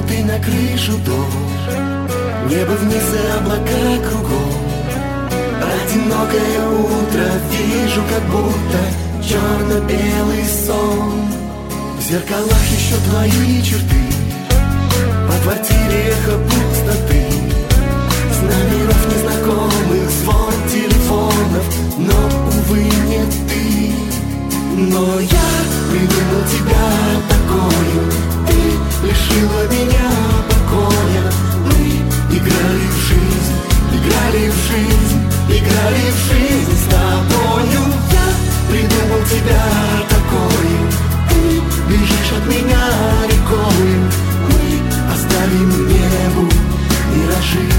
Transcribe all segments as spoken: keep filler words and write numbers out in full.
ты на крышу дождь, небо вниз и облака кругом. Одинокое утро вижу, как будто черно-белый сон. В зеркалах еще твои черты, по квартире эхо пустоты, с номеров незнакомых звон телефонов, но, увы, не ты. Но я придумал тебя такую, ты лишила меня покоя. Мы играли в жизнь, играли в жизнь, играли в жизнь с тобою. Я придумал тебя такую, ты бежишь от меня рекою. Мы оставим небу миражи,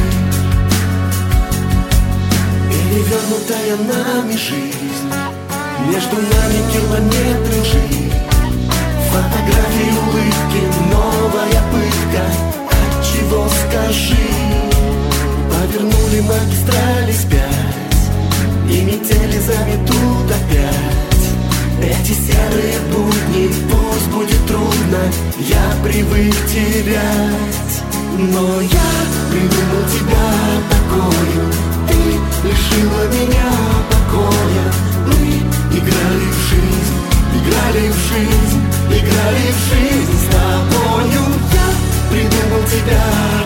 перевернутая нами жизнь, между нами километры лжи. Фотографии, улыбки, новая пытка. Отчего, скажи? Повернули магистрали спять, и метели заметут опять. Эти серые будни, пусть будет трудно, я привык терять. Но я придумал тебя такую, ты лишила меня покоя. Мы играли в жизнь, играли в жизнь, играли в жизнь с тобою. Я придумал тебя